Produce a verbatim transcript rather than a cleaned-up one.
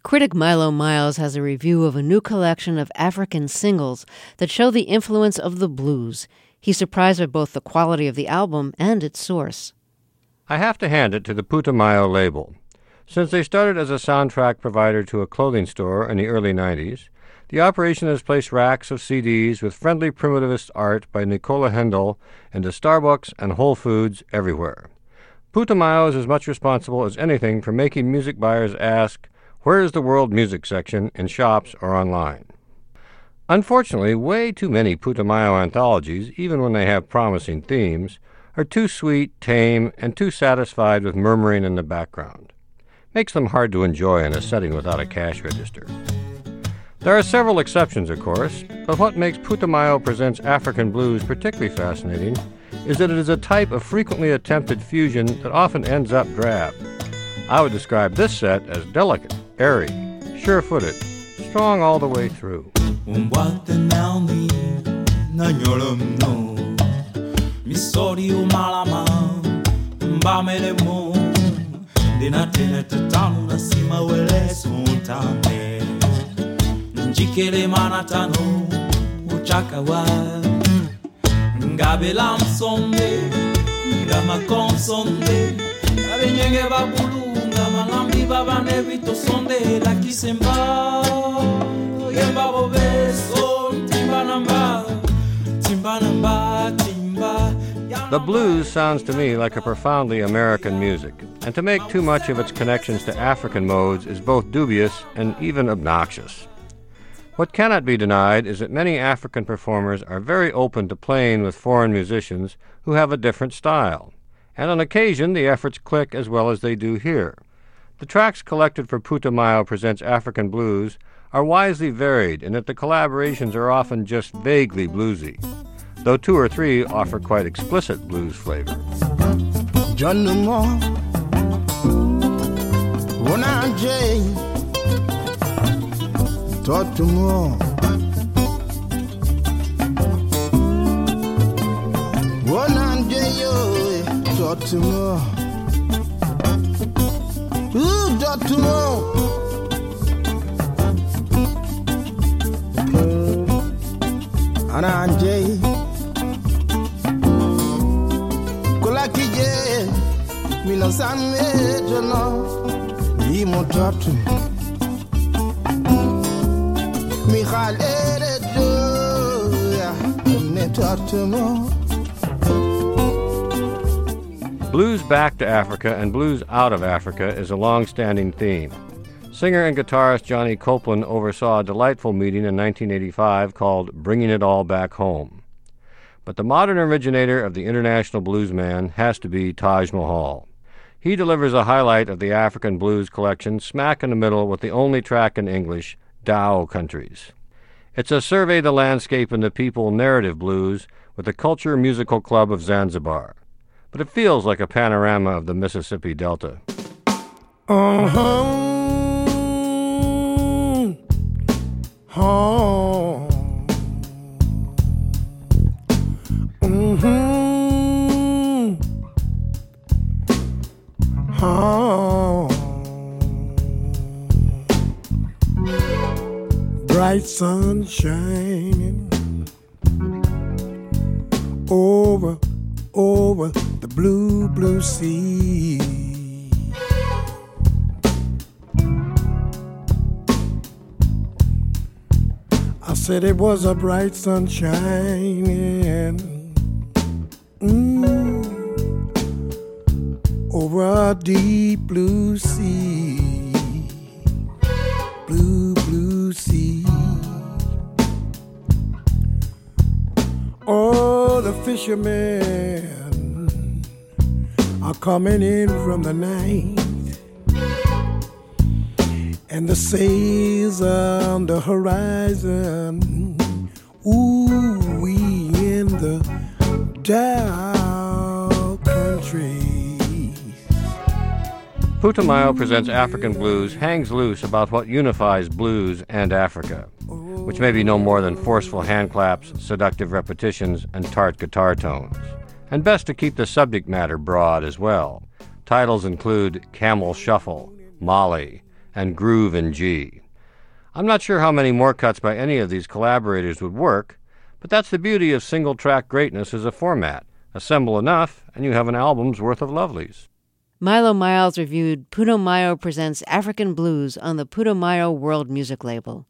Critic Milo Miles has a review of a new collection of African singles that show the influence of the blues. He's surprised by both the quality of the album and its source. I have to hand it to the Putumayo label. Since they started as a soundtrack provider to a clothing store in the early nineties, the operation has placed racks of C Ds with friendly primitivist art by Nicola Hendel into Starbucks and Whole Foods everywhere. Putumayo is as much responsible as anything for making music buyers ask, where is the world music section in shops or online? Unfortunately, way too many Putumayo anthologies, even when they have promising themes, are too sweet, tame, and too satisfied with murmuring in the background. Makes them hard to enjoy in a setting without a cash register. There are several exceptions, of course, but what makes Putumayo Presents African Blues particularly fascinating is that it is a type of frequently attempted fusion that often ends up drab. I would describe this set as delicate, airy, sure-footed, strong all the way through. Njikele manatano uchakawa ngabela msonde ngama konsonde abenyenge babulu ngama lambi babane bito sonde la kisemba yemba bobeso timba namba timba namba timba. The blues sounds to me like a profoundly American music, and to make too much of its connections to African modes is both dubious and even obnoxious. What cannot be denied is that many African performers are very open to playing with foreign musicians who have a different style, and on occasion the efforts click as well as they do here. The tracks collected for Putumayo Presents African Blues are wisely varied in that the collaborations are often just vaguely bluesy, though two or three offer quite explicit blues flavor. John Moore, Ronan J. Talk to more. One and yo, talk to more. Ooh, talk to more. Ana J. Kolaki J. Mi no same jono. Imo talk to me. Blues back to Africa and blues out of Africa is a long-standing theme. Singer and guitarist Johnny Copeland oversaw a delightful meeting in nineteen eighty-five called Bringing It All Back Home. But the modern originator of the international bluesman has to be Taj Mahal. He delivers a highlight of the African blues collection smack in the middle with the only track in English, Dao Countries. It's a survey of the landscape in the people narrative blues with the Culture Musical Club of Zanzibar. But it feels like a panorama of the Mississippi Delta. Uh-huh. Oh. Mm-hmm. Oh. Bright sun shining over, over the blue, blue sea. I said it was a bright sun shining mm, over a deep blue sea, blue, blue sea. Oh, the fishermen are coming in from the night, and the sails on the horizon. Ooh, we in the Dow country. Putumayo Presents African Blues hangs loose about what unifies blues and Africa, which may be no more than forceful hand claps, seductive repetitions, and tart guitar tones. And best to keep the subject matter broad as well. Titles include Camel Shuffle, Molly, and Groove in G. I'm not sure how many more cuts by any of these collaborators would work, but that's the beauty of single-track greatness as a format. Assemble enough, and you have an album's worth of lovelies. Milo Miles reviewed Putumayo Presents African Blues on the Putumayo World Music label.